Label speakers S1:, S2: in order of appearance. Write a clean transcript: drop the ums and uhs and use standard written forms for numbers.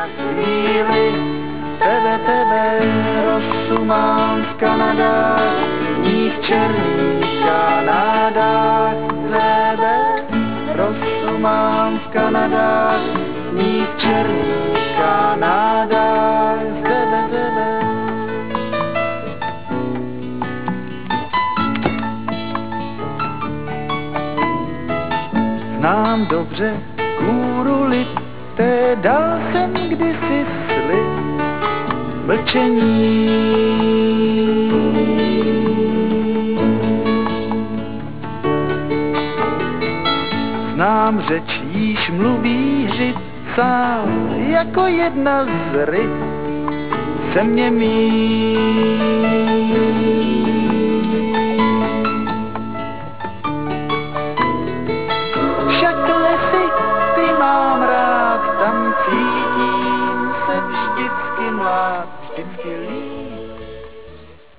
S1: na chvíli. Tebe, rosu mám v Kanadách, ní v černých Kanadách. Tebe, rosu mám v Kanadách, ní v černých Kanadách. Tebe. Znám dobře kůru lité, dal jsem kdysi slib mlčení. Znám řeč, jíž mluví Žid sám, jako jedna z ryb země mý. Však lesy, ty mám rád, tam cítím se vždycky mlád, vždycky líp.